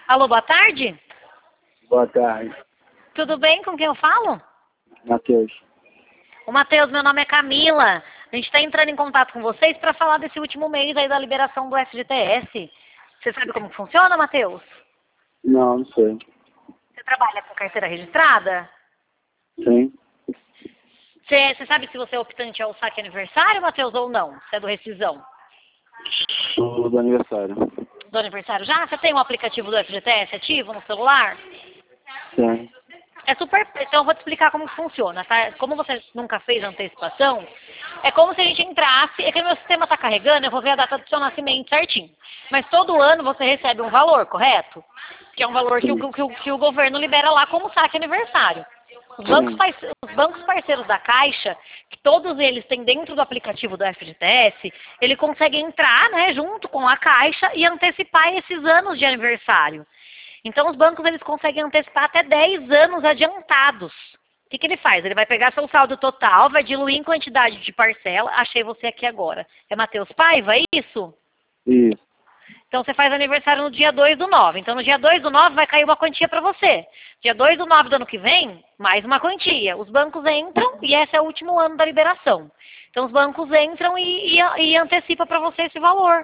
Alô, boa tarde? Boa tarde, Tudo bem? Com quem eu falo? Matheus. O Matheus, meu nome é Camila. A gente está entrando em contato com vocês para falar desse último mês aí da liberação do FGTS. Você sabe como que funciona, Matheus? Não sei. Você trabalha com carteira registrada? Sim. Você sabe se você é optante ao saque aniversário, Matheus, ou não? Você é do rescisão? Sou do aniversário. Do aniversário já? Você tem um aplicativo do FGTS ativo no celular? Sim. É super. Então eu vou te explicar como funciona, tá? Como você nunca fez antecipação, é como se a gente entrasse. É que o meu sistema está carregando, eu vou ver a data do seu nascimento certinho. Mas todo ano você recebe um valor, correto? Que é um valor que Sim. que o governo libera lá como saque aniversário. Os bancos parceiros da Caixa, que todos eles têm dentro do aplicativo do FGTS, ele consegue entrar, né, junto com a Caixa e antecipar esses anos de aniversário. Então, os bancos eles conseguem antecipar até 10 anos adiantados. O que ele faz? Ele vai pegar seu saldo total, vai diluir em quantidade de parcela. Achei você aqui agora. É Matheus Paiva, é isso? Isso. Então, você faz aniversário no dia 2/9. Então, no dia 2/9 vai cair uma quantia para você. Dia 2/9 do ano que vem, mais uma quantia. Os bancos entram e esse é o último ano da liberação. Então, os bancos entram e antecipam para você esse valor.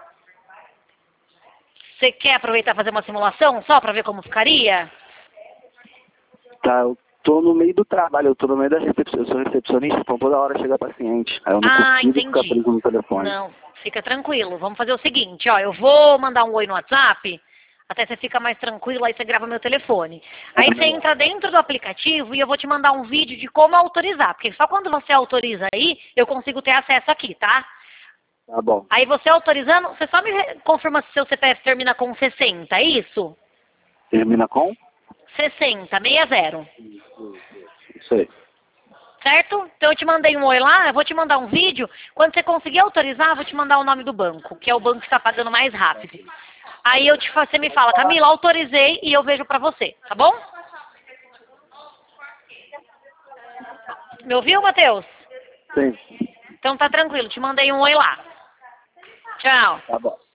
Você quer aproveitar e fazer uma simulação só para ver como ficaria? Tá, eu tô no meio do trabalho, eu tô no meio da recepção. Eu sou recepcionista, então toda hora chega paciente. Aí eu não consigo ficar Entendi. preso no telefone. Não, fica tranquilo. Vamos fazer o seguinte, ó, eu vou mandar um oi no WhatsApp, até você fica mais tranquilo, aí você grava meu telefone. Aí você Melhor. entra dentro do aplicativo e eu vou te mandar um vídeo de como autorizar, porque só quando você autoriza aí, eu consigo ter acesso aqui, tá? Tá bom. Aí você autorizando, você só confirma se seu CPF termina com 60, é isso? Termina com? 60, 60. Isso aí. Certo? Então eu te mandei um oi lá, eu vou te mandar um vídeo. Quando você conseguir autorizar, eu vou te mandar o nome do banco, que é o banco que está pagando mais rápido. Aí você me fala, Camila, autorizei e eu vejo pra você, tá bom? Me ouviu, Matheus? Sim. Então tá tranquilo, te mandei um oi lá. Tchau. Tá bom.